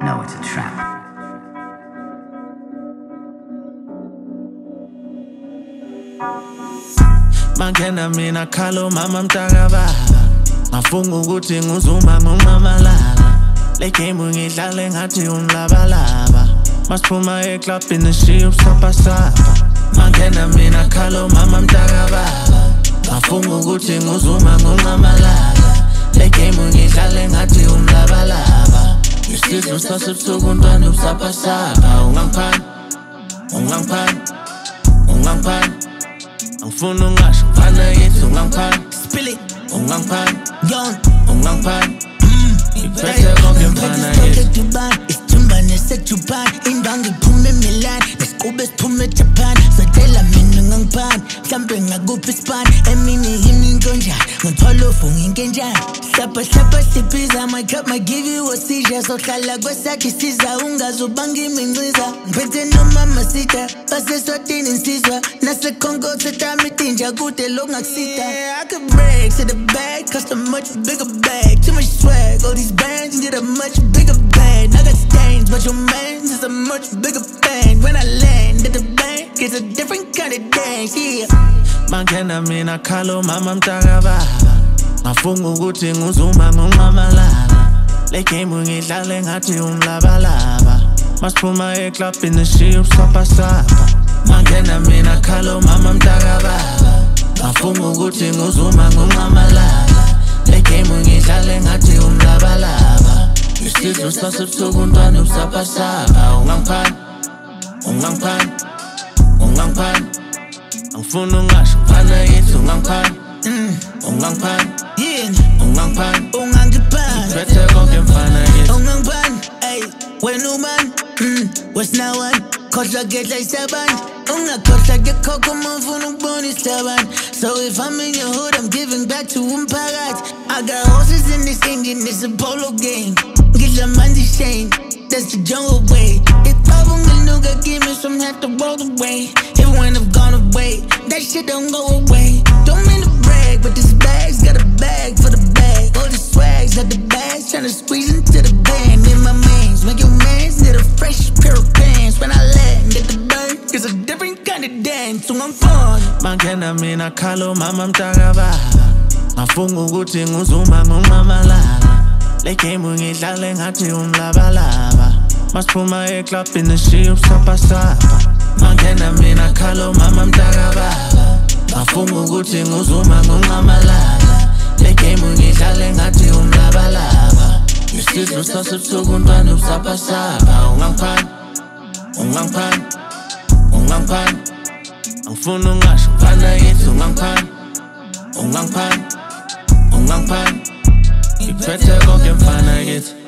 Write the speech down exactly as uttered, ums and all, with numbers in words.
No, it's a trap. Mangena mina khalo mama mtaka baba ngafunga ukuthi nguzuma ngomamalala le game ngidlale ngathi umlabalaba masiphuma eclubini nishiya usapha sapha mangena mina khalo mama mtaka baba ngafunga ukuthi nguzuma ngomamalala le game ngidlale ngathi umlabalaba isizwe sasebusuku ntwana usapha sapha ungangiphani ungangiphani ungangiphani angifuna ungasho mfana yethu ungangiphani Spill it, ungangiphani young. ungangiphani iphethe konke mfana yethu Isithumba nesejubani indwangu iphume eMilan nesiqube siphume eJapan sotela mina ungangiphani mhlambe ngakuphi ispan emini yini into njani ngithwala ufunga inkenjani hlapha hlapha siphiza my cup might give you a seizure sohlala kwesakhe siza ungazubanga iminciza ngiphethe nomama sita baseswatini insizwa nasekhongo setami tinja kude lo ngakusita I could break to the bag cost a much bigger bag too much swag all these bands need a much bigger band I got stains but your man's is a much bigger band when I land at the bank it's a different kind of dance yeah mangena mina khalo mama mtaka baba ngafunga ukuthi nguzuma ngomamalala le game ngidlale ngathi umlabalaba masiphuma eclubini nishiya usapha sapha mangena mina khalo mama mtaka baba ngafunga ukuthi nguzuma ngomamalala le game ngidlale ngathi umlabalaba isizwe sasebusuku ntwana usapha sapha ungangiphani ungangiphani ungangiphani angifuna ungasho mfana yethu ungangiphani ungangiphani ungangiphani ungangiphani iphethe konke mfana yethu ungangiphani ey wena uman what's now one khohlwa ngedla isabani ungakhohlwa ngekhokho uma ufuna ukubona isabani so if I'm in your hood I'm giving back to umphakathi I got horses in this engine it's a polo game ngidla manje shame that's the jungle way if Nunca give me some have to roll away even when I've gone away that shit don't go away don't mean to brag but this bag's got a bag for the bag all the swags got the bags tryna squeeze into the band in my mans make your mans need a fresh pair of pants when I land at the bank it's a different kind of dance so I'm fun mangena mina khalo mama mtaka baba ngafunga ukuthi nguzuma ngomamalala le game ngidlale ngathi umlabalaba masiphuma eclubini nishiya usapha sapha mangena mina khalo mama mtaka baba ngafunga ukuthi nguzuma ngomamalala le game ngidlale ngathi umlabalaba isizwe sasebusuku ntwana usapha sapha ungangiphani ungangiphani ungangiphani angifuna ungasho mfana yethu ungangiphani ungangiphani ungangiphani iphethe konke mfana yethu